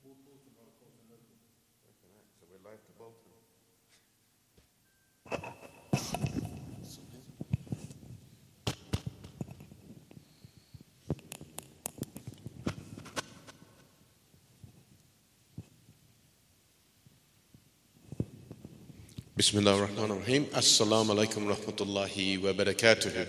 So we're live to Bolton. Bismillah ar-Rahman ar-Rahim. Assalamu alaikum rahmatullahi wa barakatuh.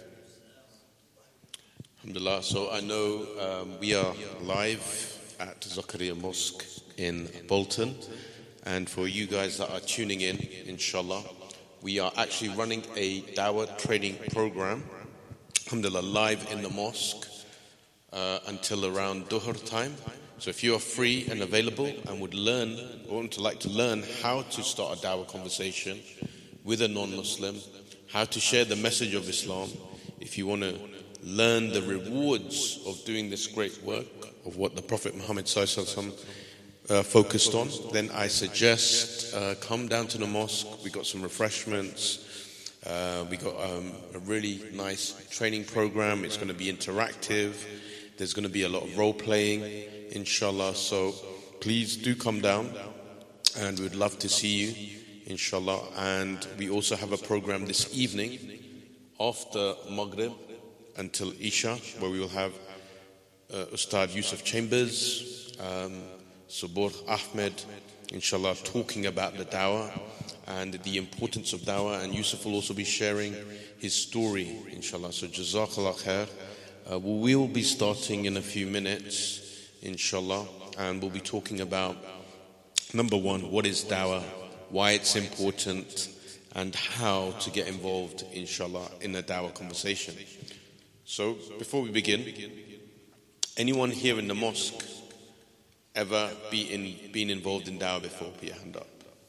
Alhamdulillah. So I know we are live at Zakaria Mosque in Bolton. And for you guys that are tuning in, inshallah, we are actually running a Dawah training program, alhamdulillah, live in the mosque until around Dhuhr time. So if you are free and available and would like to learn how to start a Dawah conversation with a non-Muslim, how to share the message of Islam, if you want to learn the rewards of doing this great work of what the Prophet Muhammad focused on, then I suggest come down to the mosque. We got some refreshments. We got a really nice training program. It's going to be interactive. There's going to be a lot of role playing, inshallah. So please do come down, and we'd love to see you, inshallah. And we also have a program this evening after Maghrib until Isha, where we will have Ustad Yusuf Chambers, Subur Ahmed, inshallah, talking about the Dawah and the importance of Dawah. And Yusuf will also be sharing his story, inshallah. So Jazakallah khair. We will be starting in a few minutes, inshallah, and we'll be talking about, number one, what is Dawah, why it's important, and how to get involved, inshallah, in a Dawah conversation. So, before we begin, anyone here in the mosque ever been involved in Dawah before? Put your hand up.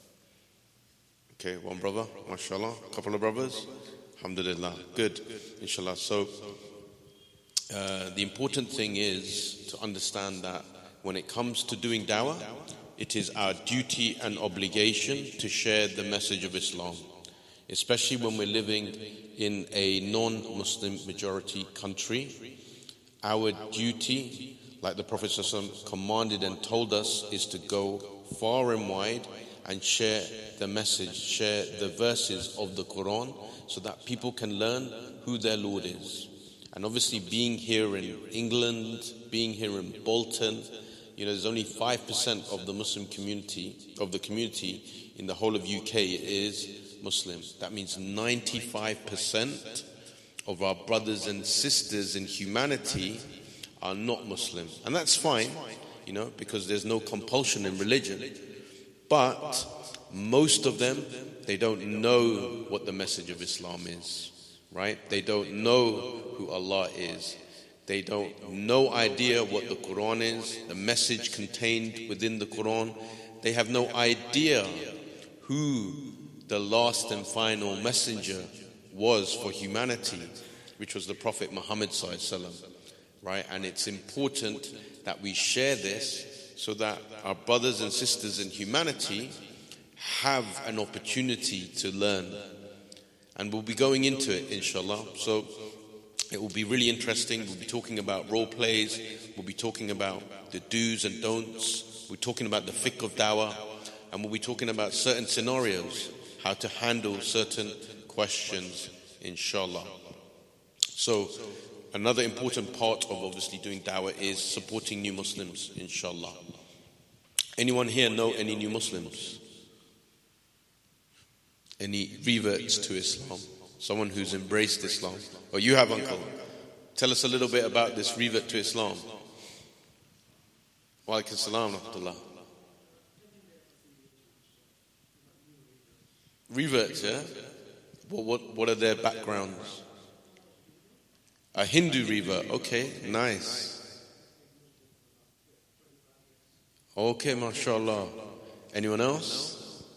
Okay, one brother, mashallah, a couple of brothers, alhamdulillah, good, inshallah. So, the important thing is to understand that when it comes to doing Dawah, it is our duty and obligation to share the message of Islam, especially when we're living in a non-Muslim majority country. Our duty, like the Prophet ﷺ commanded and told us, is to go far and wide and share the message, share the verses of the Quran, so that people can learn who their Lord is. And obviously, being here in England, being here in Bolton, there's only 5% of the Muslim community, in the whole of UK is Muslim. That means 95% of our brothers and sisters in humanity are not Muslim. And that's fine, because there's no compulsion in religion. But most of them, they don't know what the message of Islam is. Right? They don't know who Allah is. They don't no idea what the Quran is, the message contained within the Quran. They have no idea who the last and final messenger was for humanity, which was the Prophet Muhammad ﷺ. Right? And it's important that we share this so that our brothers and sisters in humanity have an opportunity to learn. And we'll be going into it, inshallah. So it will be really interesting. We'll be talking about role plays. We'll be talking about the do's and don'ts. We're talking about the fiqh of Dawah. And we'll be talking about certain scenarios, how to handle certain questions, inshallah. So another important part of obviously doing Dawah is supporting new Muslims, inshallah. Anyone here know any new Muslims? Any reverts to Islam? Someone who's embraced Islam? Oh, you have, uncle. Tell us a little bit about this revert to Islam. Wa alaikum salam wa rahmatullah. Reverts, yeah? What are their backgrounds? A Hindu revert. Okay, nice. Okay, mashallah. Anyone else?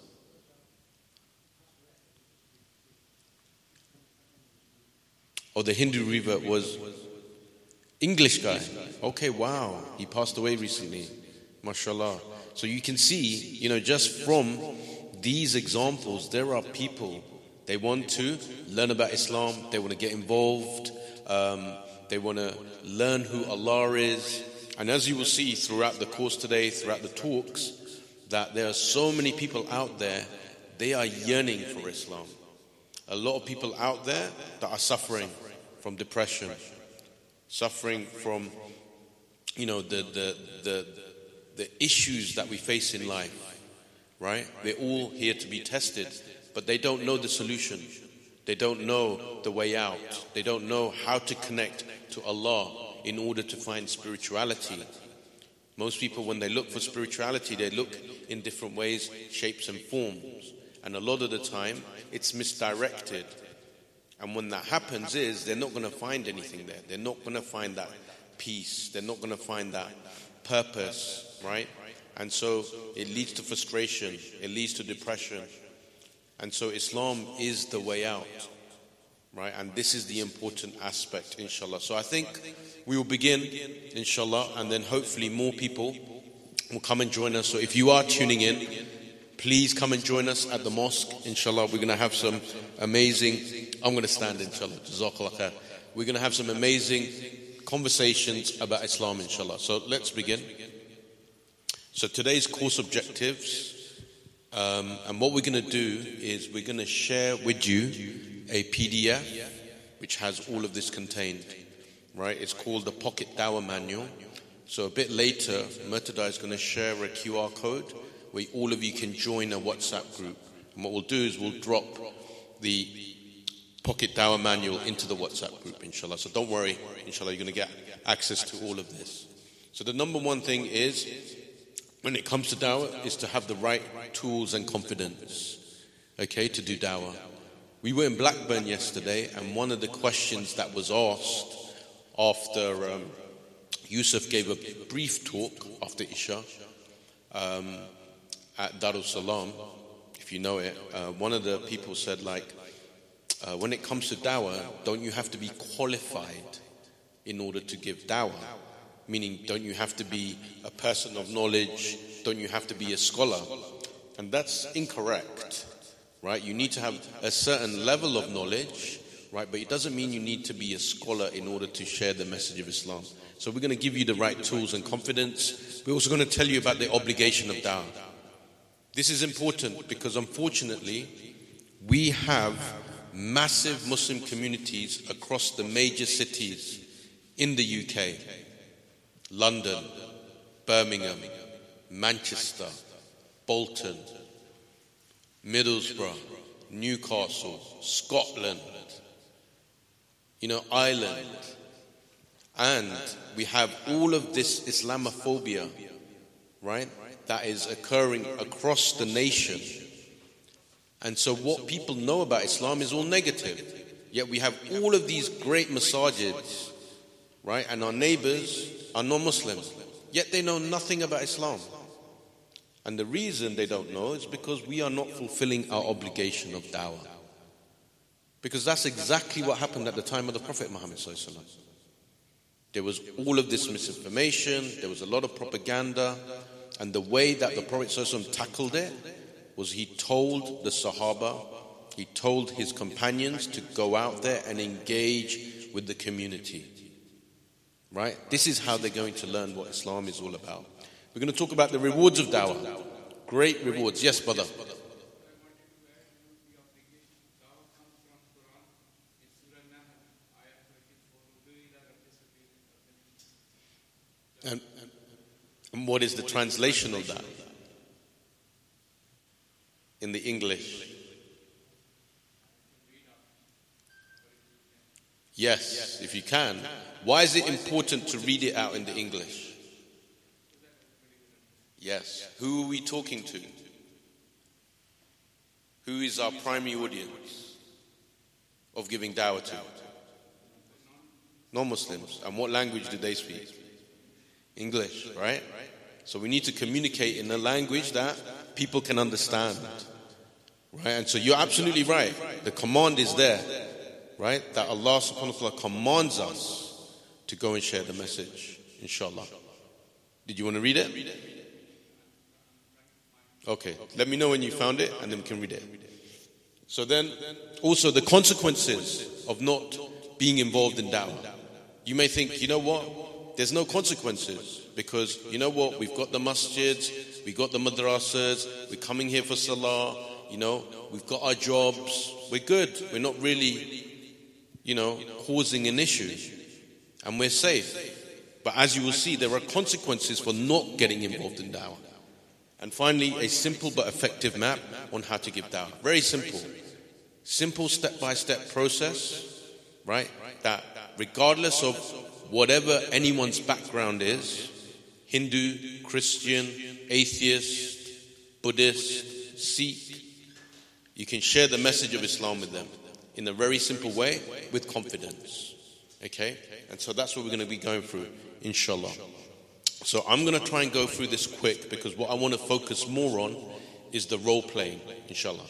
Oh, the Hindu revert was English guy. Okay, wow. He passed away recently. Mashallah. So you can see, just from these examples, there are people, they want to learn about Islam, they want to get involved, they want to learn who Allah is, And as you will see throughout the course today, throughout the talks, that there are so many people out there, they are yearning for Islam. A lot of people out there that are suffering from depression, suffering from, the issues that we face in life, right? We're all here to be tested, but they don't know the solution. They don't know the way out. They don't know how to connect to Allah in order to find spirituality. Most people, when they look for spirituality, they look in different ways, shapes and forms. And a lot of the time, it's misdirected. And when that happens they're not going to find anything there. They're not going to find that peace. They're not going to find that purpose, right? And so it leads to frustration. It leads to depression. And so Islam is the way out, right? And this is the important aspect, inshallah. So I think we will begin, inshallah, and then hopefully more people will come and join us. So if you are tuning in, please come and join us at the mosque, inshallah. We're going to have some amazing, I'm going to stand, inshallah. Jazakallah khair. We're going to have some amazing conversations about Islam, inshallah. So let's begin. So today's course objectives, and what we're going to do is we're going to share with you a PDF which has all of this contained, right? It's called the Pocket Dawah Manual. So a bit later, Murtada is going to share a QR code where all of you can join a WhatsApp group. And what we'll do is we'll drop the Pocket Dawah Manual into the WhatsApp group, inshallah. So don't worry, inshallah, you're going to get access to all of this. So the number one thing is, when it comes to dawah, is to have the right tools and confidence, okay, to do dawah. We were in Blackburn yesterday, and one of the questions that was asked after Yusuf gave a brief talk after Isha at Darus Salam, if you know it, one of the people said, when it comes to dawah, don't you have to be qualified in order to give dawah? Meaning, don't you have to be a person of knowledge? Don't you have to be a scholar? And that's incorrect, right? You need to have a certain level of knowledge, right? But it doesn't mean you need to be a scholar in order to share the message of Islam. So we're going to give you the right tools and confidence. We're also going to tell you about the obligation of dawah. This is important because unfortunately, we have massive Muslim communities across the major cities in the UK. London, Birmingham, Manchester, Bolton, Middlesbrough, Newcastle, Scotland, Ireland. And we have all of this Islamophobia, right, that is occurring across the nation. And so what people know about Islam is all negative. Yet we have all of these great masajids, right, and our neighbors are non-Muslims, yet they know nothing about Islam. And the reason they don't know is because we are not fulfilling our obligation of dawah. Because that's exactly what happened at the time of the Prophet Muhammad ﷺ. There was all of this misinformation, there was a lot of propaganda, and the way that the Prophet ﷺ tackled it was he told the Sahaba, he told his companions to go out there and engage with the community. Right? This is how they're going to learn what Islam is all about. We're going to talk about the rewards of dawah. Great rewards. Yes, brother. And what is the translation of that in the English? Yes, if you can. Why is it important to read it out in the English? Yes. Who are we talking to? Who is our primary audience of giving dawah to? Non-Muslims. And what language do they speak? English, right? So we need to communicate in a language that people can understand. Right? And so you're absolutely right. The command is there, right? That Allah subhanahu wa ta'ala commands us to go and share the message, inshallah. Did you want to read it? Okay, let me know when you found it and then we can read it. So then, also the consequences of not being involved in dawah. You may think, you know what? there's no consequences. Because you know what? We've got the masjids, we've got the madrasas, we're coming here for salah, we've got our jobs, we're good. We're not really, causing an issue. And we're safe. But as you will see, there are consequences for not getting involved in da'wah. And finally, a simple but effective map on how to give da'wah. Very simple. Simple step-by-step process, right? That regardless of whatever anyone's background is, Hindu, Christian, atheist, Buddhist, Sikh, you can share the message of Islam with them in a very simple way with confidence. Okay? And so that's what we're going to be going through, inshallah. So I'm going to try and go through this quick because what I want to focus more on is the role playing, inshallah.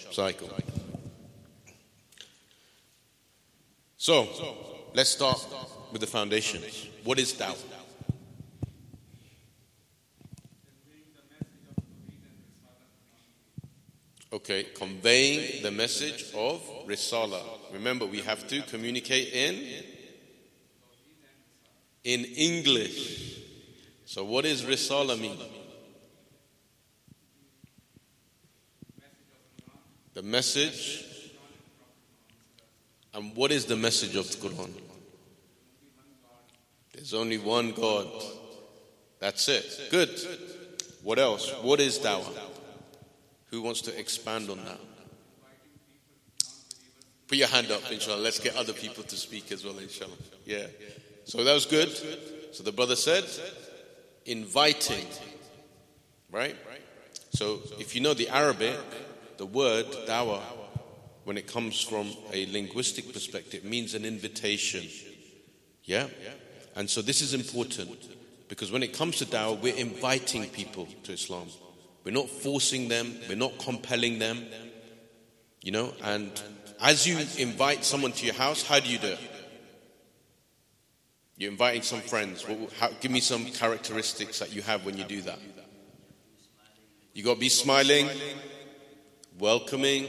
So, let's start with the foundations. What is da'wah? Okay, conveying the message of Risala. Remember, we have to communicate in English. So what does Risala mean? The message. And what is the message of the Quran? There's only one God. That's it. Good. What else? What is da'wah? Who wants to expand on that? Put your hand up, inshallah. Let's get other people to speak as well, inshallah. Yeah. So that was good. So the brother said, inviting. Right? So if you know the Arabic, the word da'wah, when it comes from a linguistic perspective, means an invitation. Yeah? And so this is important because when it comes to da'wah, we're inviting people to Islam. We're not forcing them, we're not compelling them. And as you invite someone to your house, how do you do it? You're inviting some friends. Give me some characteristics that you have when you do that. You got to be smiling, welcoming,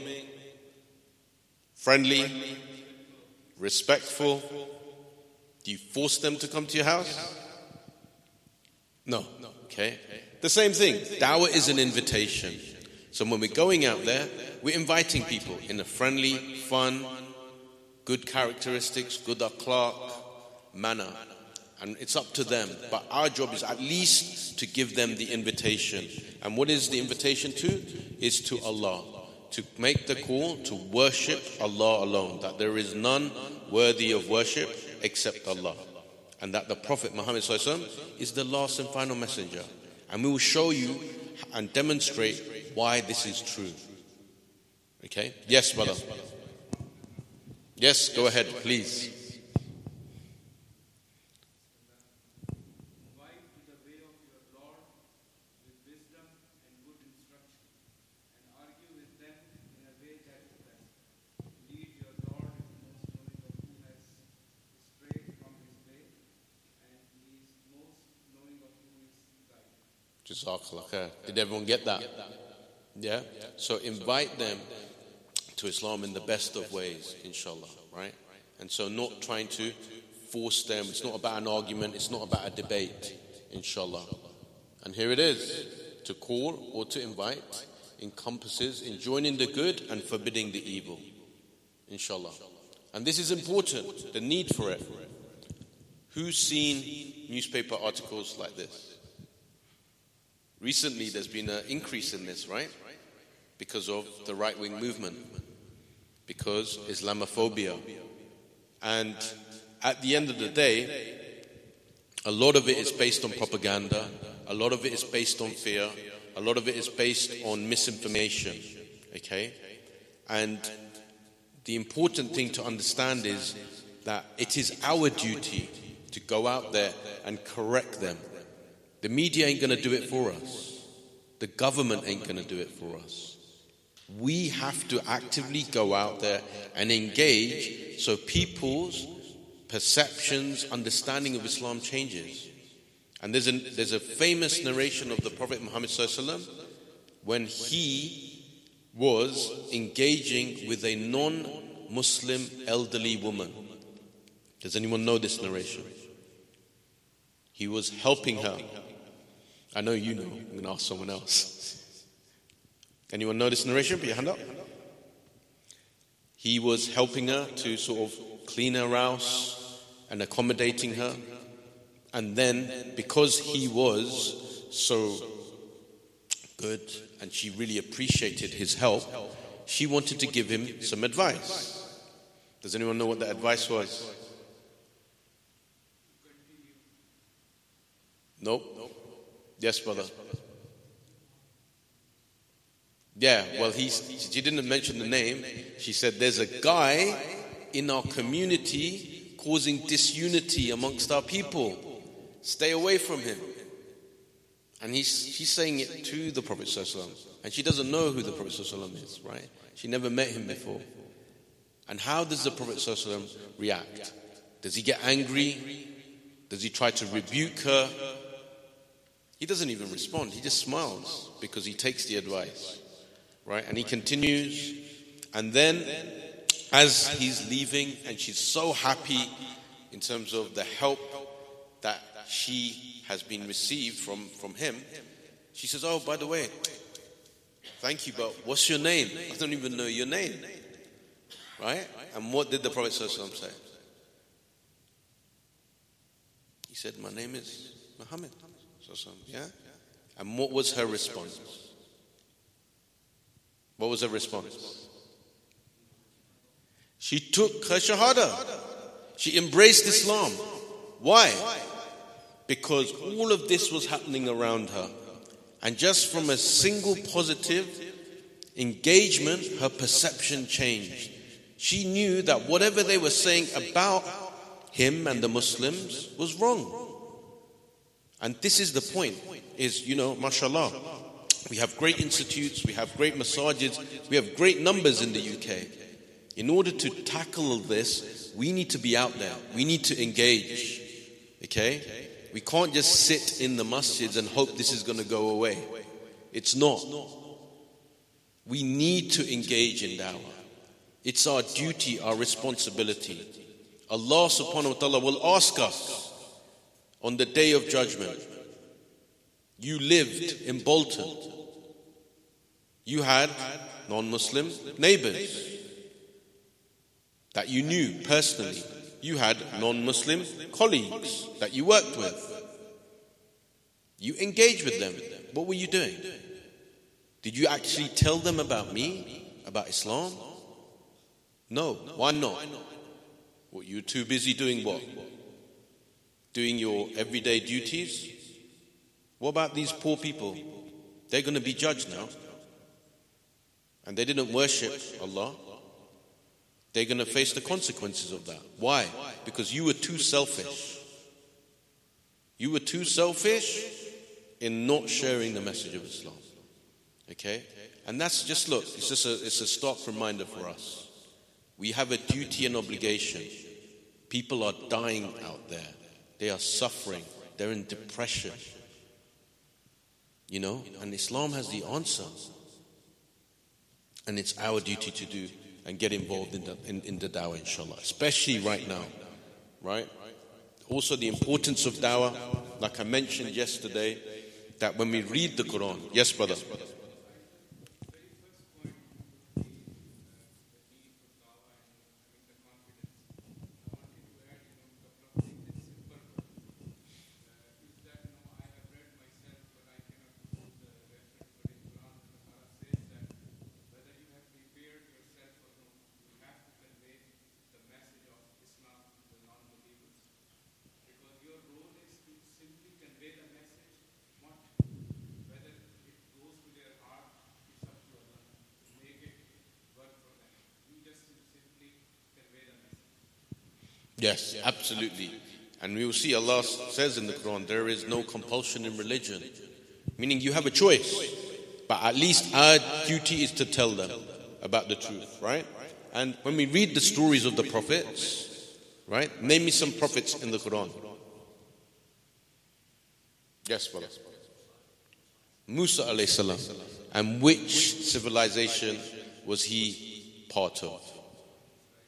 friendly, respectful. Do you force them to come to your house? No. Okay. The same thing. Da'wah is an invitation. So when we're going out there, we're inviting people in a friendly, fun, good characteristics, good akhlaq manner. And it's up to them. But our job is at least to give them the invitation. And what is the invitation to? Is to Allah. To make the call to worship Allah alone. That there is none worthy of worship except Allah. And that the Prophet Muhammad ﷺ is the last and final messenger. And we will show you and demonstrate why this is true. Okay? Yes, brother. Yes, go ahead, please. Did everyone get that? Yeah? So invite them to Islam in the best of ways, inshallah, right? And so not trying to force them. It's not about an argument. It's not about a debate, inshallah. And here it is. To call or to invite encompasses enjoining the good and forbidding the evil, inshallah. And this is important, the need for it. Who's seen newspaper articles like this? Recently, there's been an increase in this, right? Because of the right-wing movement. Because Islamophobia. And at the end of the day, a lot of it is based on propaganda. A lot of it is based on fear. A lot of it is based on misinformation. Okay? And the important thing to understand is that it is our duty to go out there and correct them. The media ain't going to do it for us. The government ain't going to do it for us. We have to actively go out there and engage so people's perceptions, understanding of Islam changes. And there's a famous narration of the Prophet Muhammad ﷺ when he was engaging with a non-Muslim elderly woman. Does anyone know this narration? He was helping her. I know you know. I'm going to ask someone else. Anyone know this narration? Put your hand up. He was helping her to sort of clean her house and accommodating her. And then, because he was so good and she really appreciated his help, she wanted to give him some advice. Does anyone know what the advice was? Nope. Yes, brother. Yeah, well, she didn't mention the name. She said, there's a guy in our community causing disunity amongst our people. Stay away from him. And she's saying it to the Prophet ﷺ. And she doesn't know who the Prophet ﷺ is, right? She never met him before. And how does the Prophet ﷺ react? Does he get angry? Does he try to rebuke her? He doesn't even respond. He just smiles because he takes the advice, right? And he continues. And then as he's leaving, and she's so happy in terms of the help that she has been received from him, she says, oh, by the way, thank you, but what's your name? I don't even know your name. Right? And what did the Prophet ﷺ say? He said, my name is Muhammad. Yeah? And what was her response? What was her response? She took her shahada. She embraced Islam. Why? Because all of this was happening around her. And just from a single positive engagement, her perception changed. She knew that whatever they were saying about him and the Muslims was wrong. And this is the point, is, mashallah, we have great institutes, we have great masajids, we have great numbers in the UK. In order to tackle this, we need to be out there. We need to engage. Okay? We can't just sit in the masjids and hope this is going to go away. It's not. We need to engage in da'wah. It's our duty, our responsibility. Allah subhanahu wa ta'ala will ask us on the day of judgment. You lived in Bolton. You had non-Muslim neighbors that you knew personally. You had non-Muslim colleagues that you worked with. You engaged with them. What were you doing? Did you actually tell them about me? About Islam? No. Why not? What, you were too busy doing what? Doing your everyday duties? What about these poor people? They're going to be judged now. And they didn't worship Allah. They're going to face the consequences of that. Why? Because you were too selfish. You were too selfish in not sharing the message of Islam. Okay? And that's just, look, it's a stark reminder for us. We have a duty and obligation. People are dying out there. They are suffering. They're in depression. And Islam has the answer. And it's our duty to do and get involved in the da'wah, inshallah. Especially right now. Right? Also the importance of da'wah, like I mentioned yesterday, that when we read the Quran. Yes, brother. Yes, absolutely. And we will see Allah says in the Quran, there is no compulsion in religion. Meaning you have a choice. But at least our duty is to tell them about the truth, right? And when we read the stories of the prophets, right? Name me some prophets in the Quran. Yes, brother. Musa alayhi salam. And which civilization was he part of?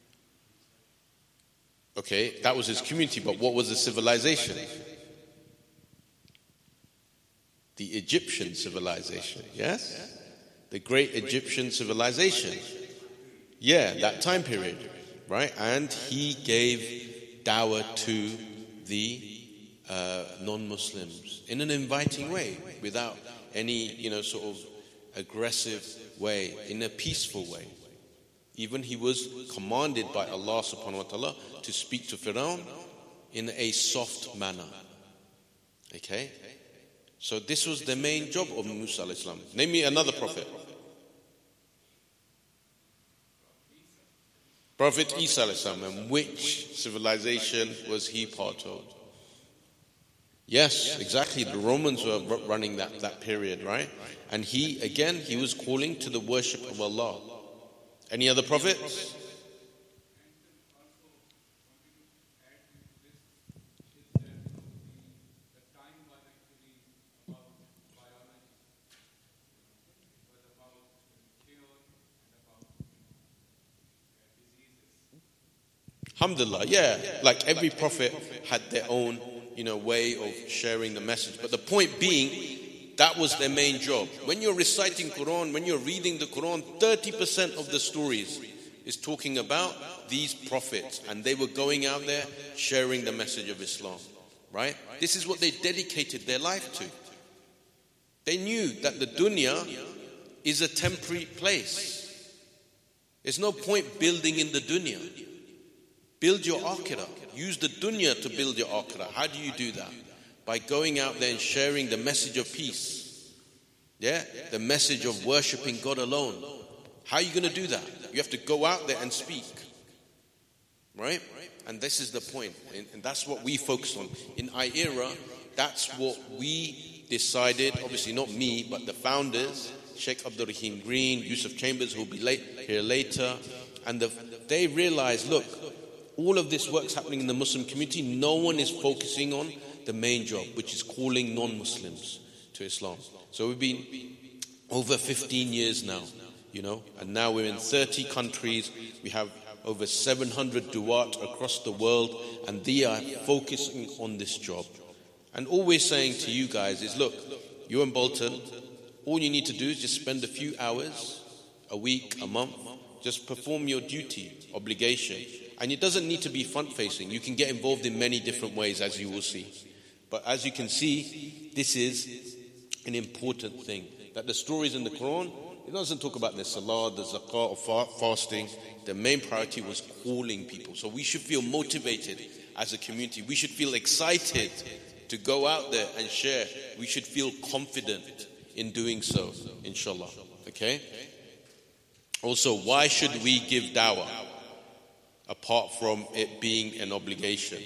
Okay, that was his community, but what was the civilization? The Egyptian civilization, yes? The great Egyptian civilization. Yeah, that time period, right? And he gave dawah to the non-Muslims in an inviting way, without any, sort of aggressive way, in a peaceful way. Even he was commanded by Allah subhanahu wa ta'ala to speak to Fir'aun in a soft manner. Okay? So this was the main job of Musa alayhi salam. Name me another prophet. Prophet Isa alayhi salam. And which civilization was he part of? Yes, exactly. The Romans were running that period, right? And he was calling to the worship of Allah. Any other prophets? Alhamdulillah, yeah. Like every prophet had their own, way of sharing the message. But the point being, that was their main job. When you're reciting Quran, when you're reading the Quran, 30% of the stories is talking about these prophets. And they were going out there sharing the message of Islam, right? This is what they dedicated their life to. They knew that the dunya is a temporary place. There's no point building in the dunya. Build your akhirah. Use the dunya to build your akhirah. How do you do that? By going out there and sharing the message of peace. Yeah? The message of worshipping God alone. How are you going to do that? You have to go out there and speak. Right? And this is the point. And that's what we focus on. In IERA, that's what we decided. Obviously not me, but the founders. Sheikh Abdul Rahim Green, Yusuf Chambers, who will be here later. And they realized, look, all of this work's happening in the Muslim community. No one is focusing on the main job, which is calling non-Muslims to Islam. So we've been over 15 years now, and now we're in 30 countries. We have over 700 duat across the world, and they are focusing on this job. And all we're saying to you guys is, look, you're in Bolton. All you need to do is just spend a few hours, a week, a month, just perform your duty, obligation. And it doesn't need to be front-facing. You can get involved in many different ways, as you will see. But as you can see, this is an important thing. That the stories in the Quran, it doesn't talk about the salah, the zakah, or fasting. The main priority was calling people. So we should feel motivated as a community. We should feel excited to go out there and share. We should feel confident in doing so, inshallah. Okay? Also, why should we give dawah? Apart from it being an obligation.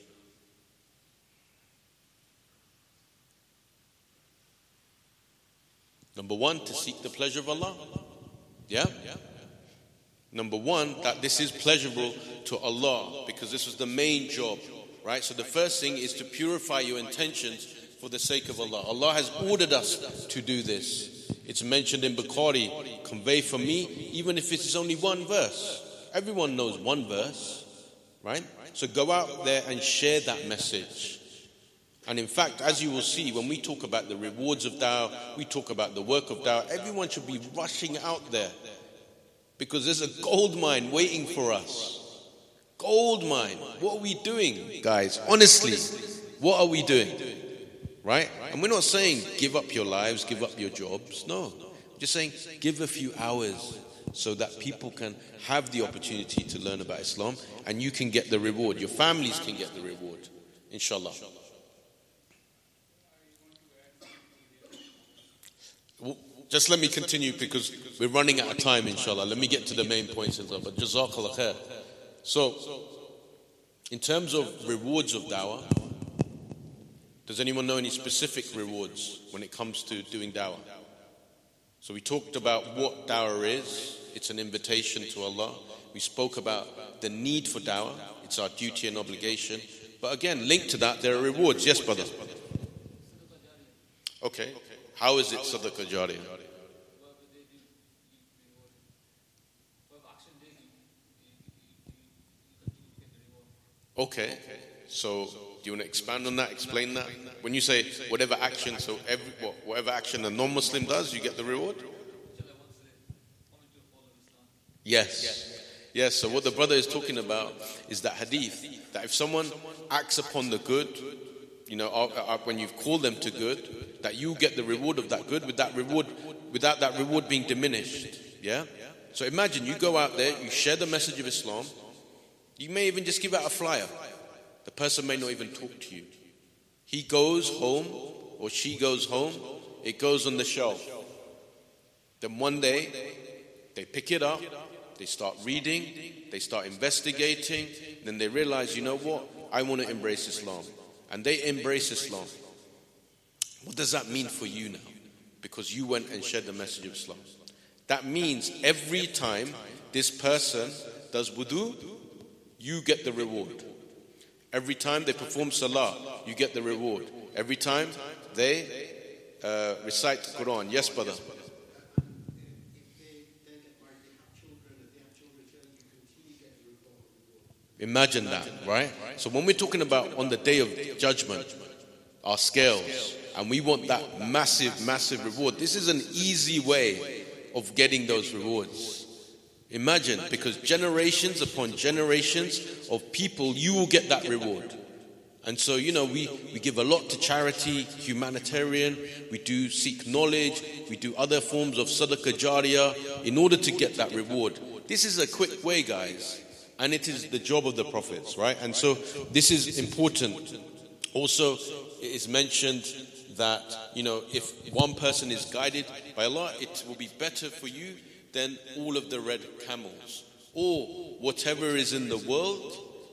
Number one, to seek the pleasure of Allah. Yeah? Number one, that this is pleasurable to Allah, because this was the main job, right? So the first thing is to purify your intentions for the sake of Allah. Allah has ordered us to do this. It's mentioned in Bukhari, convey for me, even if it is only one verse. Everyone knows one verse, right? So go out there and share that message. And in fact, as you will see, when we talk about the rewards of dawah, we talk about the work of dawah, everyone should be rushing out there. Because there's a gold mine waiting for us. Gold mine. What are we doing, guys? Honestly, what are we doing? Right? And we're not saying give up your lives, give up your jobs. No. We're just saying give a few hours, so that people can have the opportunity to learn about Islam, and you can get the reward. Your families can get the reward, inshallah. Well, just let me continue, because we're running out of time, inshallah. Let me get to the main points, inshallah. But jazakallah khair. So, in terms of rewards of dawah, does anyone know any specific rewards when it comes to doing dawah? So we talked about what dawah is. It's an invitation to Allah. We spoke about the need for dawah. It's our duty and obligation. But again, linked to that, there are rewards. Yes, brother? Okay. How is it sadaqah jariyah? Okay. So you want to expand on that, explain that? When you say whatever action, so whatever action a non-Muslim does, you get the reward? Yes. Yes, so what the brother is talking about is that hadith, that if someone acts upon the good, when you've called them to good, that you get the reward of that good without that reward being diminished. Yeah? So imagine you go out there, you share the message of Islam, you may even just give out a flyer. The person may not even talk to you. He goes home or she goes home, it goes on the shelf. Then one day, they pick it up, they start reading, they start investigating, then they realize, you know what, I want to embrace Islam. And they embrace Islam. What does that mean for you now? Because you went and shared the message of Islam. That means every time this person does wudu, you get the reward. Every time they perform salah, you get the reward. Every time they recite the Quran. Yes, brother. Imagine that, right? So when we're talking about on the day of judgment, our scales, and we want that massive, massive reward, this is an easy way of getting those rewards. Imagine, because generations upon generations of people, you will get that reward. And so, we give a lot to charity, humanitarian, we do seek knowledge, we do other forms of sadaqah jariyah in order to get that reward. This is a quick way, guys. And it is the job of the prophets, right? And so this is important. Also, it is mentioned that, if one person is guided by Allah, it will be better for you than all of the red camels. Or whatever is in the world,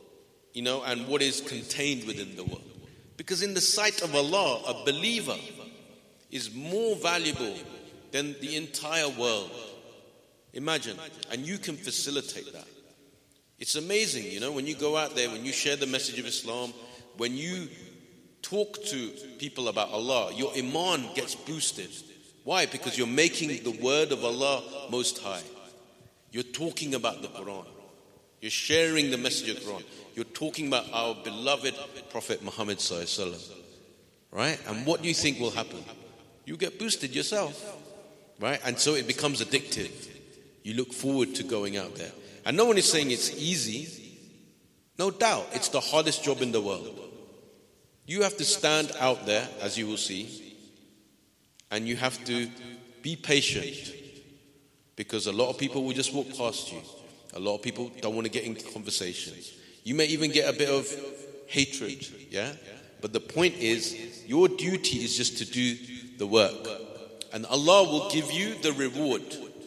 and what is contained within the world. Because in the sight of Allah, a believer is more valuable than the entire world. Imagine, and you can facilitate that. It's amazing, when you go out there, when you share the message of Islam, when you talk to people about Allah, your iman gets boosted. Why? Because you're making the word of Allah most high. You're talking about the Quran. You're sharing the message of the Quran. You're talking about our beloved Prophet Muhammad sallallahu alaihi wasallam. Right? And what do you think will happen? You get boosted yourself. Right? And so it becomes addictive. You look forward to going out there. And no one is saying it's easy. No doubt, it's the hardest job in the world. You have to stand out there, as you will see, and you have to be patient, because a lot of people will just walk past you. A lot of people don't want to get in conversations. You may even get a bit of hatred, yeah? But the point is, your duty is just to do the work. And Allah will give you the reward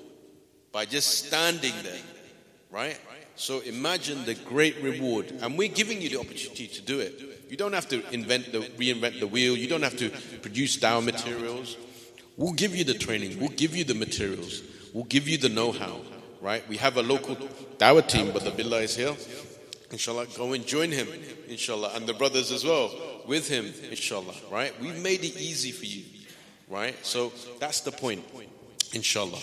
by just standing there. Right? So imagine the great reward. And we're giving you the opportunity to do it. You don't have to reinvent the wheel. You don't have to produce dawah materials. We'll give you the training. We'll give you the materials. We'll give you the know-how. Right? We have a local dawah team, but the Billah is here. Inshallah, go and join him. Inshallah. And the brothers as well. With him. Inshallah. Right? We've made it easy for you. Right? So that's the point. Inshallah.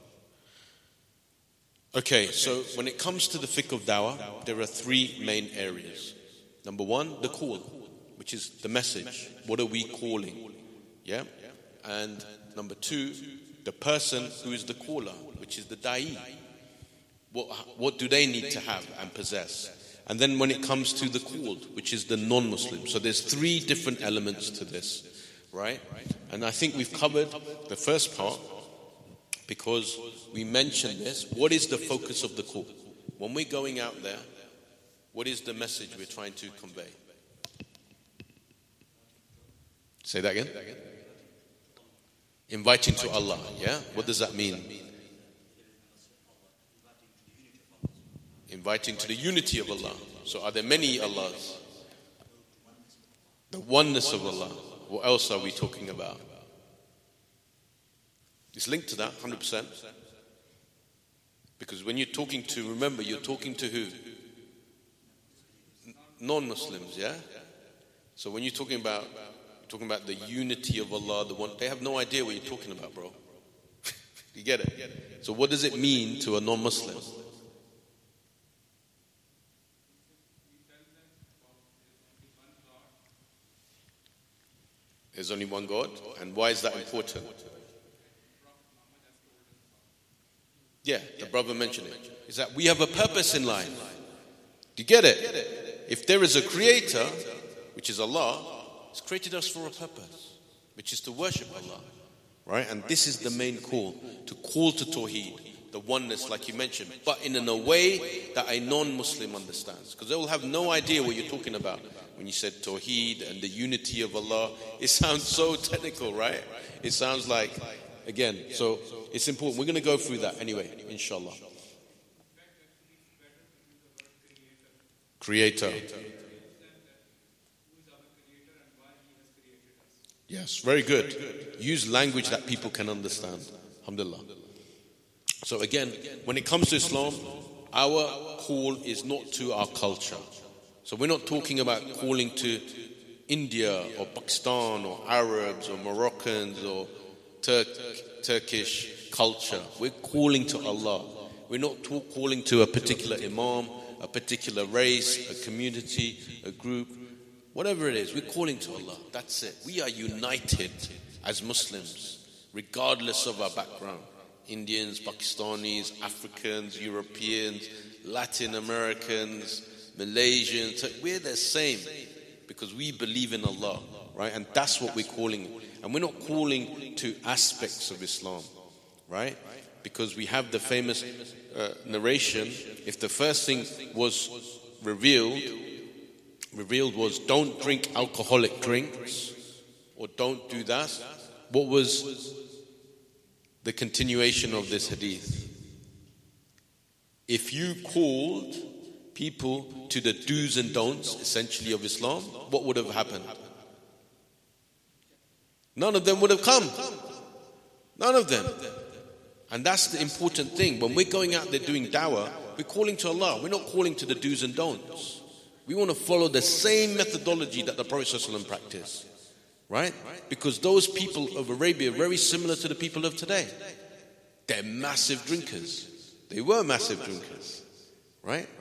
Okay, so when it comes to the fiqh of dawah, there are three main areas. Number one, the call, which is the message. What are we calling? Yeah? And number two, the person who is the caller, which is the da'i. What do they need to have and possess? And then when it comes to the called, which is the non-Muslim. So there's three different elements to this, right? And I think we've covered the first part, because we mentioned this. What is the focus of the call? When we're going out there, what is the message we're trying to convey? Say that again? Inviting to Allah, yeah? What does that mean? Inviting to the unity of Allah. So are there many Allahs? The oneness of Allah. What else are we talking about? It's linked to that, 100%. Because when you're talking to, remember, you're talking to who? Non-Muslims, yeah? So when you're talking about the unity of Allah, the one, they have no idea what you're talking about, bro. You get it? So what does it mean to a non-Muslim? There's only one God. And why is that important? Yeah, the brother mentioned it. Is that we have a purpose in life. Do you get it? If there is a creator, which is Allah, He's created us for a purpose, which is to worship Allah. Right? And this is the main call to Tawheed, the oneness like you mentioned, but in a way that a non-Muslim understands. Because they will have no idea what you're talking about. When you said Tawheed and the unity of Allah, it sounds so technical, right? It sounds like, again, so it's important. We're going to go through that anyway, inshallah. Creator. Yes, very good. Use language that people can understand. Alhamdulillah. So again, when it comes to Islam, our call is not to our culture. So we're not talking about calling to India or Pakistan or Arabs or Moroccans or Turkish culture. We're calling to Allah. We're not calling to a particular imam, a particular race, a community, a group. Whatever it is, we're calling to Allah. That's it. We are united as Muslims, regardless of our background. Indians, Pakistanis, Africans, Europeans, Latin Americans, Malaysians. We're the same because we believe in Allah, right? And that's what we're calling. And we're not calling to aspects of Islam, right? Because we have the famous narration. If the first thing was revealed was don't drink alcoholic drinks or don't do that, what was the continuation of this hadith? If you called people to the do's and don'ts, essentially, of Islam, what would have happened? None of them would have come. None of them. And that's the important thing. When we're going out there doing dawah, we're calling to Allah. We're not calling to the do's and don'ts. We want to follow the same methodology that the Prophet ﷺ practiced. Right? Because those people of Arabia are very similar to the people of today. They're massive drinkers. They were massive drinkers. Right?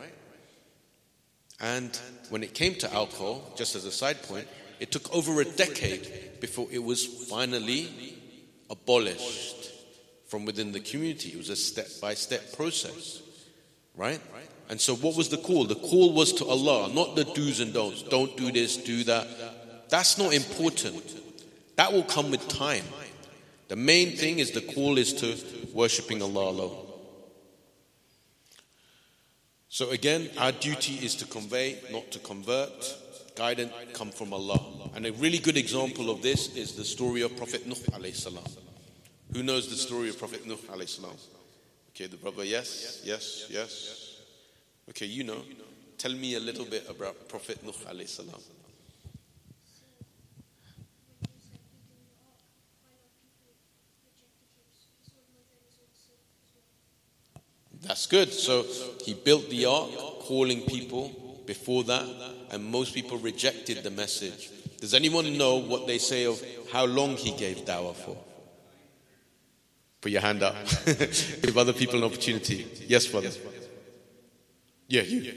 And when it came to alcohol, just as a side point, it took over a decade before it was finally abolished from within the community. It was a step-by-step process. Right? And so what was the call? The call was to Allah, not the do's and don'ts. Don't do this, do that. That's not important. That will come with time. The main thing is the call is to worshipping Allah alone. So again, our duty is to convey, not to convert. Guidance come from Allah. And a really good example of this is the story of Prophet Nuh alayhi salam. Who knows the story of Prophet Nuh alayhi salam? Okay, the brother, yes. Okay, you know. Tell me a little bit about Prophet Nuh alayhi salam. That's good. So he built the ark, calling people before that, and most people rejected the message. Does anyone know what they say of how long he gave dawah for? Put your hand up. Give other people an opportunity. Yes, brother. Yeah, you.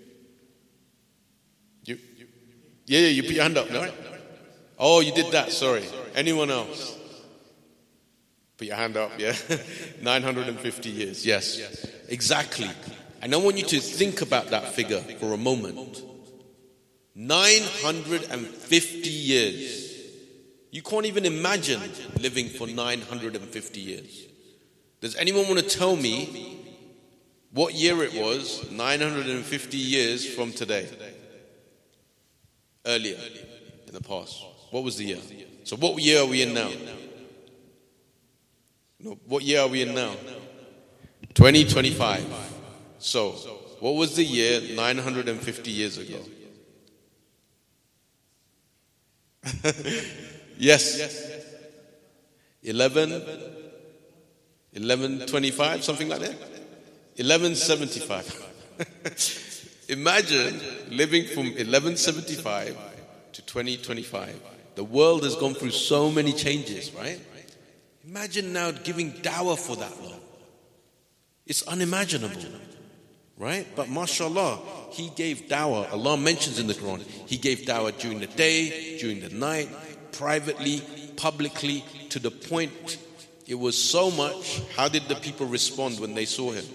Yeah, you put your hand up, no? Oh, you did that, sorry. Anyone else? Put your hand up, yeah? 950 years, yes. Exactly. And I want you to think about that figure for a moment. 950 years. You can't even imagine living for 950 years. Does anyone want to tell me what year it was 950 years from today? Earlier, in the past. What was the year? So what year are we in now? No, what year are we in now? 2025. So, what was the year 950 years ago? Yes. 1125, something like that? 1175. Imagine living from 1175 to 2025. The world has gone through so many changes, right? Imagine now giving dawah for that long. It's unimaginable, right? But mashallah, he gave dawah. Allah mentions in the Quran, he gave dawah during the day, during the night, privately, publicly, to the point it was so much. How did the people respond when they saw him?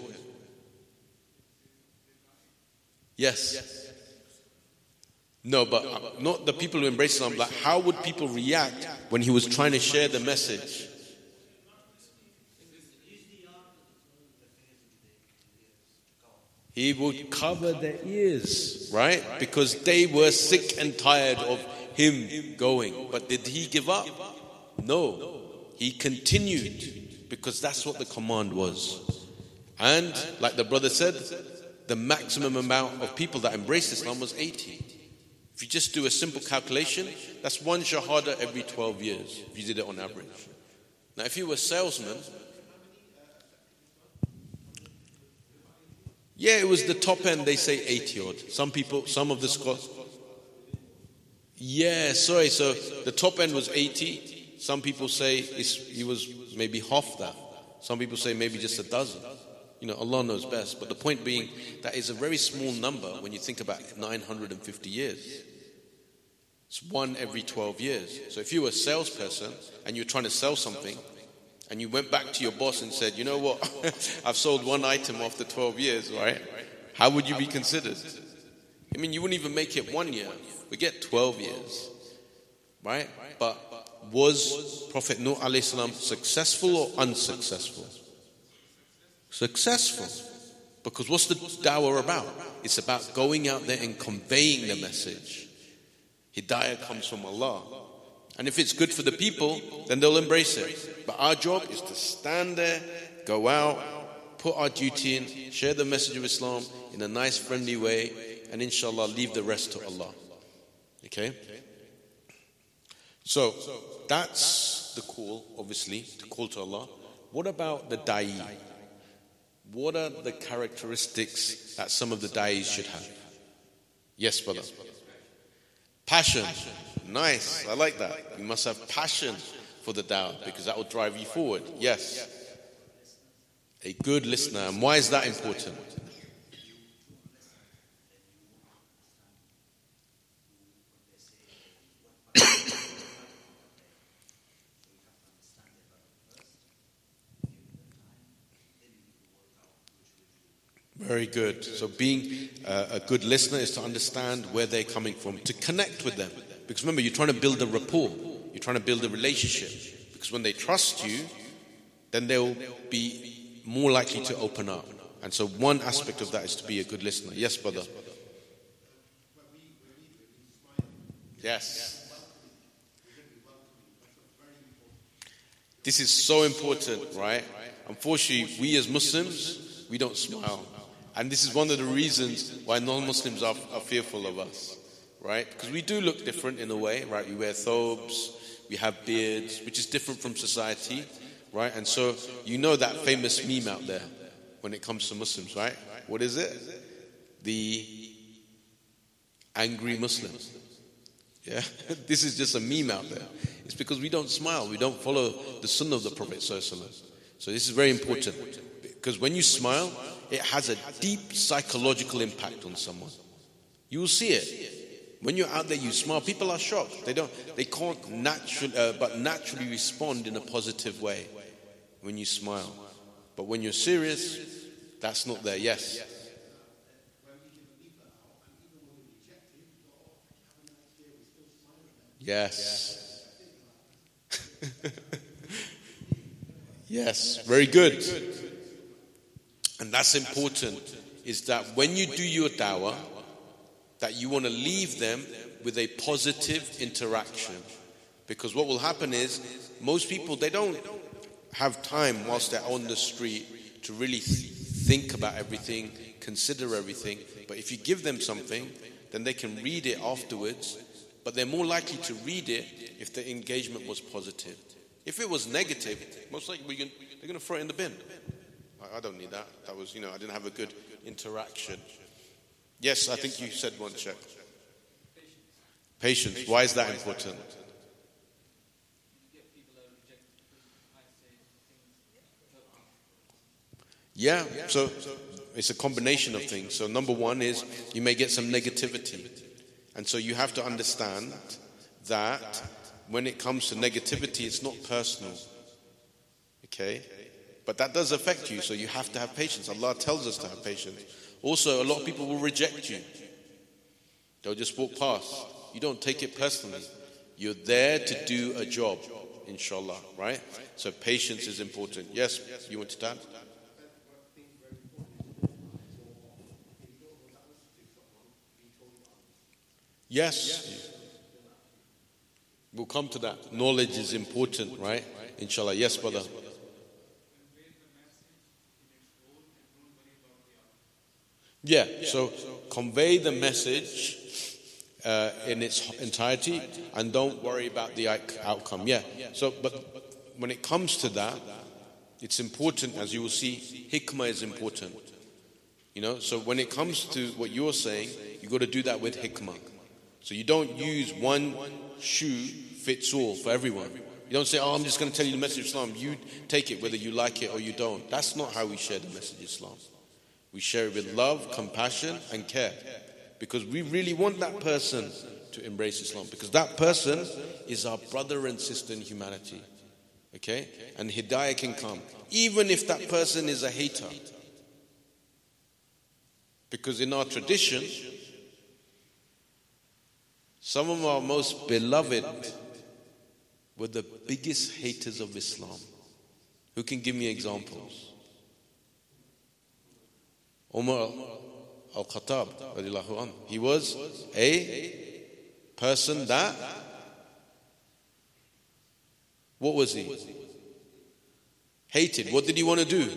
Yes. No, but not the people who embraced Islam. Like, how would people react when he was trying to share the message? He would cover their ears, right? Because they were sick and tired of him going. But did he give up? No. He continued, because that's what the command was. And like the brother said, the maximum amount of people that embraced Islam was 80. If you just do a simple calculation, that's one shahada every 12 years, if you did it on average. Now, if you were a salesman, yeah, it was the top end, they say 80 odd. Some of the scholars. Yeah, sorry, so the top end was 80. Some people say he was maybe half that. Some people say maybe just a dozen. You know, Allah knows best. But the point being, that is a very small number when you think about 950 years. It's one every 12 years. So if you were a salesperson and you're trying to sell something, and you went back to your boss and said, you know what, I've sold one item after 12 years, right? How would you be considered? I mean, you wouldn't even make it 1 year. We get 12 years, right? But was Prophet Nuh alayhi salam successful or unsuccessful? Successful. Because what's the dawah about? It's about going out there and conveying the message. Hidayah comes from Allah. And if it's good for the people, then they'll embrace it. But our job is to stand there, go out, put our duty in, share the message of Islam in a nice, friendly way, and inshallah leave the rest to Allah. Okay? So, that's the call, obviously, to call to Allah. What about the da'i? What are the characteristics that some of the da'is should have? Yes, brother. Passion. Nice, I like that. You must have passion for the da'wah, because that will drive you forward. Yes. A good listener. And why is that important? Very good. So being a good listener is to understand where they're coming from, to connect with them. Because remember, you're trying to build a rapport. You're trying to build a relationship. Because when they trust you, then they'll be more likely to open up. And so one aspect of that is to be a good listener. Yes, brother. Yes. This is so important, right? Unfortunately, we as Muslims, we don't smile. And this is one of the reasons why non-Muslims are fearful of us, right? Because we do look different in a way, right? We wear thobes, we have beards, which is different from society, right? And so you know that famous meme out there when it comes to Muslims, right? What is it? The angry Muslim. Yeah, this is just a meme out there. It's because we don't smile, we don't follow the sunnah of the Prophet ﷺ. So this is very important, because when you smile, it has a deep psychological impact on someone. You will see it. When you're out there, you smile. People are shocked. They can't naturally respond in a positive way when you smile. But when you're serious, that's not there. Yes. Yes. Yes. Very good. And that's important, is that when you do your dawah, that you want to leave them with a positive interaction. Because what will happen is, most people, they don't have time whilst they're on the street to really think about everything, consider everything. But if you give them something, then they can read it afterwards. But they're more likely to read it if the engagement was positive. If it was negative, most likely they're going to throw it in the bin. I don't need that. That was, I didn't have a good interaction. Yes, I think you said one, check. Patience. Why is that important? Yeah, so it's a combination of things. So number one is you may get some negativity. And so you have to understand that when it comes to negativity, it's not personal. Okay? But that does affect you, so you have to have patience. Allah tells us to have patience. Also, a lot of people will reject you. They'll just walk past. You don't take it personally. You're there to do a job, inshallah, right? So patience is important. Yes, you want to add? Yes. We'll come to that. Knowledge is important, right? Inshallah. Yes, brother. Yeah, so convey the message in its entirety and don't worry about the outcome. Yeah, so but when it comes to that, it's important, as you will see, hikmah is important. You know, so when it comes to what you're saying, you've got to do that with hikmah. So you don't use one shoe fits all for everyone. You don't say, I'm just going to tell you the message of Islam. You take it whether you like it or you don't. That's not how we share the message of Islam. We share it with love, compassion, and care. Because we really want that person to embrace Islam. Because that person is our brother and sister in humanity. Okay? And hidayah can come. Even if that person is a hater. Because in our tradition, some of our most beloved were the biggest haters of Islam. Who can give me examples? Umar al-Khattab, radiallahu anhu. He was a person that, what was he? Hated. What did he want to do?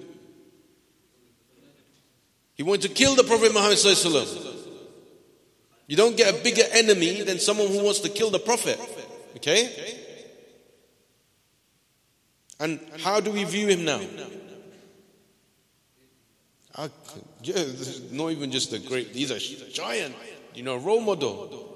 He wanted to kill the Prophet Muhammad sallallahu alaihi wasallam. You don't get a bigger enemy than someone who wants to kill the Prophet. Okay? And how do we view him now? Not even just a great, he's a giant, role model.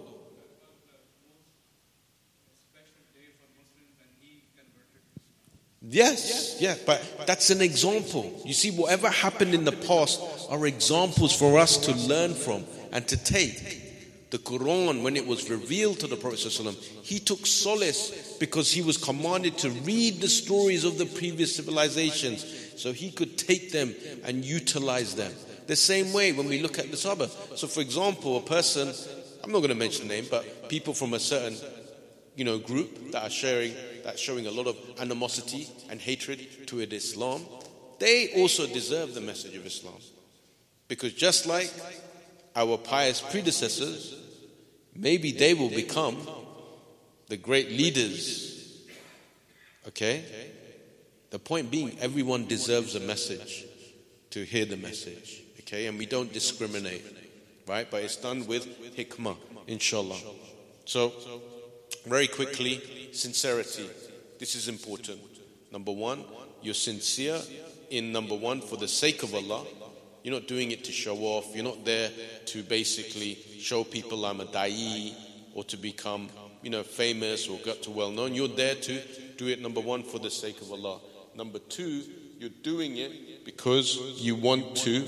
Yes, yeah, but that's an example. You see, whatever happened in the past are examples for us to learn from and to take. The Quran, when it was revealed to the Prophet ﷺ, he took solace because he was commanded to read the stories of the previous civilizations so he could take them and utilize them. The same way when we look at the Sahaba. So for example, a person, I'm not going to mention the name, but people from a certain group that are that's showing a lot of animosity and hatred toward Islam, they also deserve the message of Islam. Because just like our pious predecessors, maybe they will become the great leaders. Okay? The point being, everyone deserves a message to hear the message. Okay? And we don't discriminate. Right? But it's done with hikmah, inshallah. So, very quickly, sincerity. This is important. Number one, you're sincere in for the sake of Allah. You're not doing it to show off. You're not there to basically show people I'm a da'i or to become, famous or get to well known. You're there to do it, number one, for the sake of Allah. Number two, you're doing it because you want to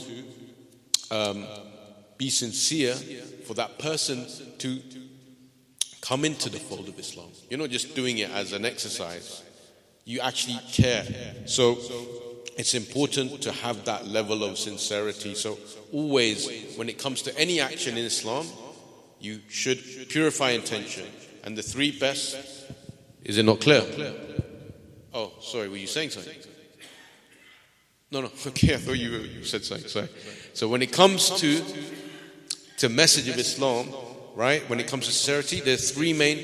be sincere for that person to come into the fold of Islam. You're not just doing it as an exercise. You actually care. So it's important to have that level of sincerity. So always, when it comes to any action in Islam, you should purify intention. And the three best, is it not clear? Oh, sorry, were you saying something? No, okay, I thought you said something, sorry. So when it comes to message of Islam, right, when it comes to sincerity, there's three main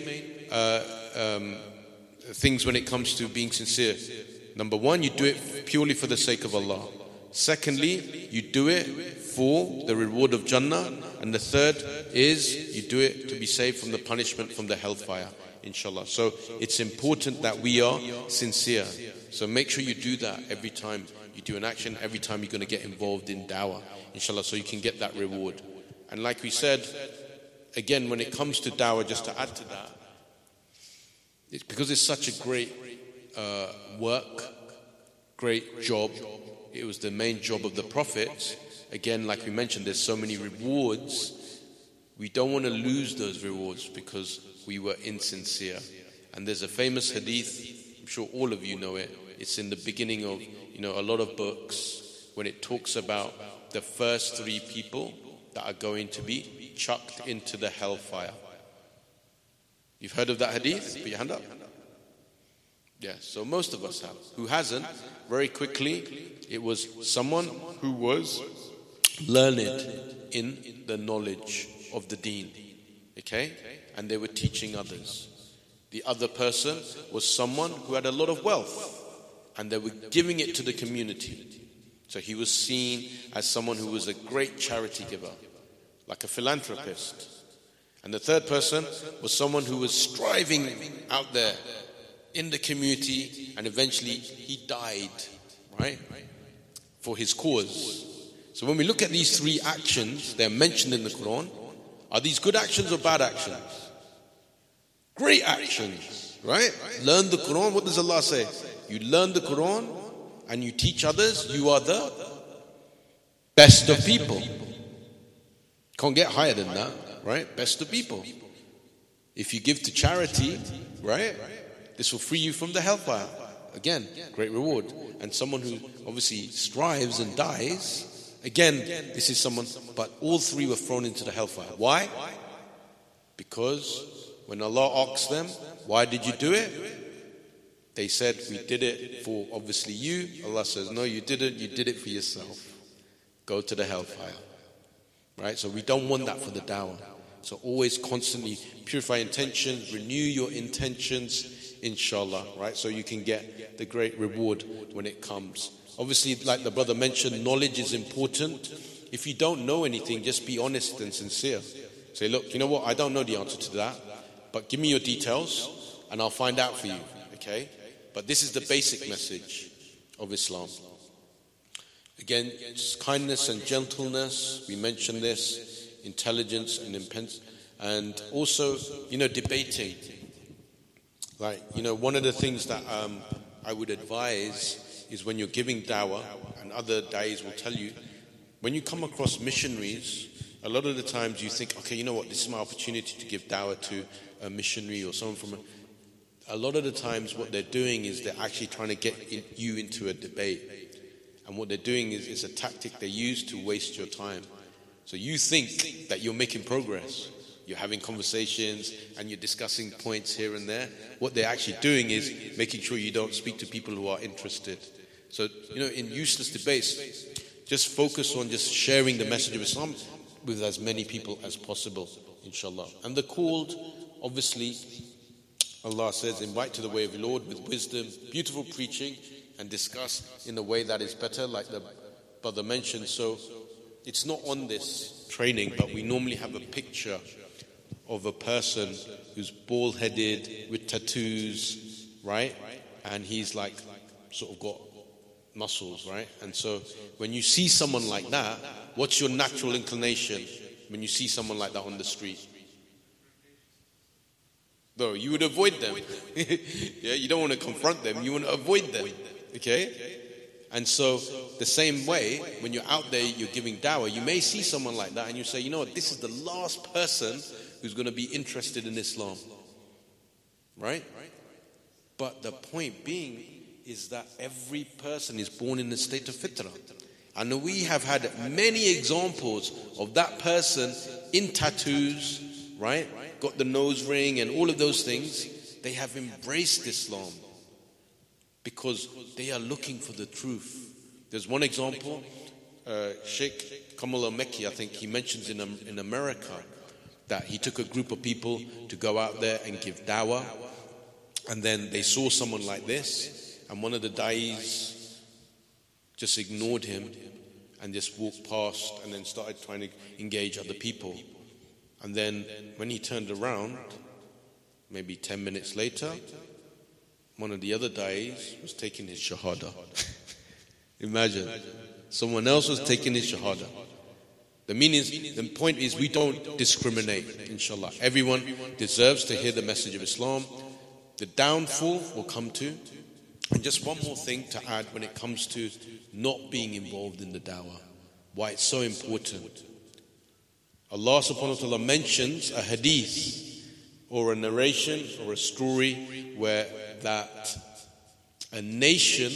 things when it comes to being sincere. Number one, you do it purely for the sake of Allah. Secondly, you do it for the reward of Jannah. And the third is you do it to be saved from the punishment from the hellfire, inshallah. So it's important that we are sincere. So make sure you do that every time you do an action, every time you're going to get involved in dawah, inshallah, so you can get that reward. And like we said, again, when it comes to dawah, just to add to that, it's because it's such a great work, great job. It was the main job of the Prophet. Again, like we mentioned, there's so many rewards. We don't want to lose those rewards because we were insincere. And there's a famous hadith, I'm sure all of you know it. It's in the beginning of, a lot of books, when it talks about the first 3 people that are going to be chucked into the hellfire. You've heard of that hadith? Put your hand up. Yeah, so most of us have. Who hasn't? Very quickly, it was someone who was learned in the knowledge of the deen. Okay? And they were teaching others. The other person was someone who had a lot of wealth, and they were giving it to the community. So he was seen as someone who was a great charity giver, like a philanthropist. And the third person was someone who was striving out there in the community, and eventually he died, right, for his cause. So when we look at these 3 actions, they're mentioned in the Quran. Are these good actions or bad actions? Great actions, right? Learn the Quran. What does Allah say? You learn the Quran and you teach others, you are the best of people. Can't get higher than that, right? Best of people. If you give to charity, right, this will free you from the hellfire. Again, great reward. And someone who obviously strives and dies, again, this is someone, but all 3 were thrown into the hellfire. Why? Because when Allah asks them, why did you do it? They said, we did it for obviously you. Allah says, no, you didn't. You did it for yourself. Go to the hellfire. Right? So we don't want that for the dawah. So always constantly purify intentions, renew your intentions, inshallah. Right? So you can get the great reward when it comes. Obviously, like the brother mentioned, knowledge is important. If you don't know anything, just be honest and sincere. Say, look, you know what? I don't know the answer to that, but give me your details and I'll find out for you. Okay? But this is the basic message of Islam. Again, just kindness and gentleness. We mentioned this. Intelligence and impens. And also, debating. Like, one of the things that I would advise is when you're giving dawah, and other da'is will tell you, when you come across missionaries, a lot of the times you think, okay, you know what, this is my opportunity to give dawah to a missionary or someone from a lot of the times what they're doing is they're actually trying to get you into a debate. And what they're doing is a tactic they use to waste your time. So you think that you're making progress. You're having conversations and you're discussing points here and there. What they're actually doing is making sure you don't speak to people who are interested. So, in useless debates, just focus on just sharing the message of Islam with as many people as possible, inshallah. And the called, obviously, Allah says, invite to the way of the Lord with wisdom, beautiful preaching, and discuss in a way that is better, like the brother mentioned. So it's not on this training, but we normally have a picture of a person who's bald-headed with tattoos, right? And he's like sort of got muscles, right? And so when you see someone like that, what's your natural inclination when you see someone like that on the street? No, you would avoid them. Yeah, you don't want to confront them, you want to avoid them. Okay? And so the same way, when you're out there, you're giving dawah, you may see someone like that and you say, you know what, this is the last person who's going to be interested in Islam. Right? But the point being is that every person is born in the state of fitrah. And we have had many examples of that person in tattoos, right? Got the nose ring and all of those things. They have embraced Islam because they are looking for the truth. There's one example, Sheikh Kamal al-Mekki, I think he mentions in America that he took a group of people to go out there and give dawah, and then they saw someone like this, and one of the da'is just ignored him and just walked past and then started trying to engage other people. And then when he turned around, maybe 10 minutes later, one of the other da'is was taking his shahada. Imagine, someone else was taking his shahada. The point is we don't discriminate, inshallah. Everyone deserves to hear the message of Islam. The downfall will come to. And just one more thing to add when it comes to not being involved in the dawah, why it's so important. Allah subhanahu wa ta'ala mentions a hadith or a narration or a story where that a nation,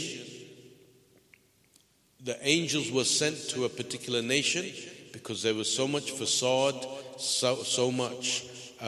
the angels were sent to a particular nation because there was so much facade, so much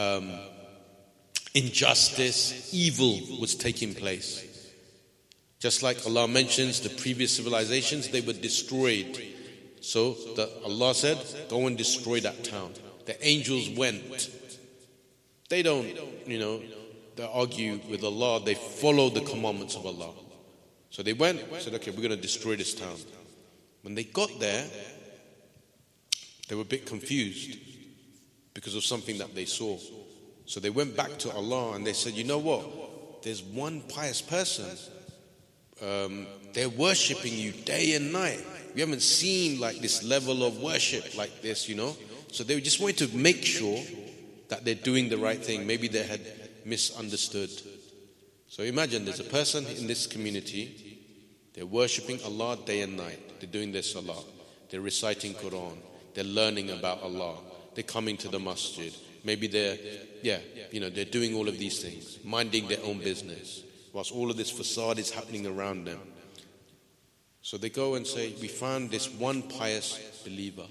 injustice, evil was taking place. Just like Allah mentions the previous civilizations, they were destroyed. So Allah said, go and destroy that town. The angels went. They don't, they argue with Allah. They follow the commandments of Allah. So they went, said, okay, we're going to destroy this town. When they got there, they were a bit confused because of something that they saw. So they went back to Allah and they said, you know what? There's one pious person. They're worshipping you day and night. We haven't seen like this level of worship like this, So they just wanted to make sure that they're doing the right thing. Maybe they had misunderstood. So imagine there's a person in this community. They're worshipping Allah day and night. They're doing their salah. They're reciting Quran. They're learning about Allah. They're coming to the masjid. Maybe they're doing all of these things, minding their own business, whilst all of this facade is happening around them. So they go and say, we found this one pious believer.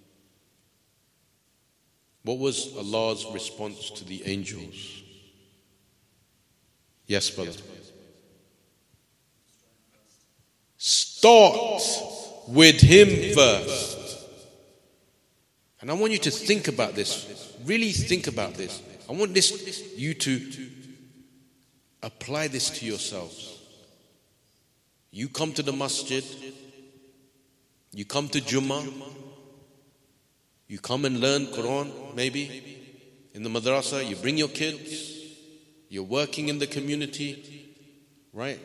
What was Allah's response to the angels? Yes, brother. Start with him first. And I want you to think about this. Really think about this. I want you to apply this to yourselves. You come to the masjid, you come to Jummah, you come and learn Quran, maybe in the madrasa, you bring your kids, you're working in the community, right?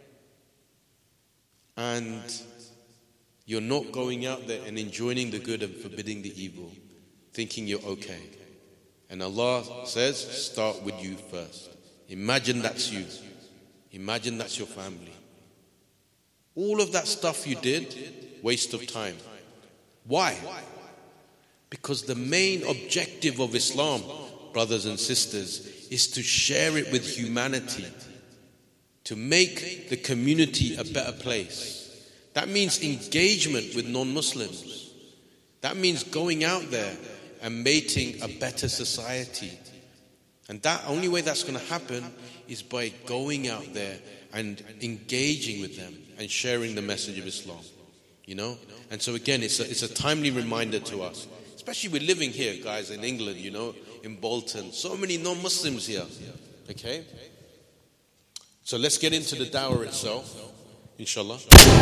And you're not going out there and enjoining the good and forbidding the evil, thinking you're okay. And Allah says, start with you first. Imagine that's you. Imagine that's your family. All of that stuff you did, waste of time. Why? Because the main objective of Islam, brothers and sisters, is to share it with humanity, to make the community a better place. That means engagement with non-Muslims. That means going out there and making a better society. And that only way that's going to happen is by going out there and engaging with them and sharing the message of Islam, And so again, it's a timely reminder to us, especially we're living here, guys, in England, in Bolton. So many non-Muslims here, okay? So let's get into the dawah itself, inshallah.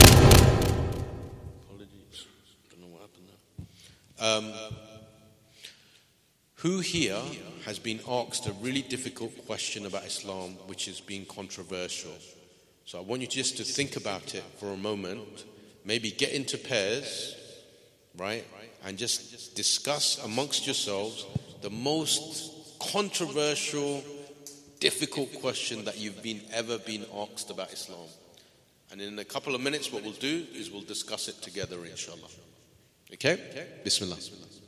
Apologies, don't know what happened there. Who here has been asked a really difficult question about Islam, which has been controversial? So I want you just to think about it for a moment. Maybe get into pairs, right? And just discuss amongst yourselves the most controversial, difficult question that you've ever been asked about Islam. And in a couple of minutes, what we'll do is we'll discuss it together, inshallah. Okay? Bismillah.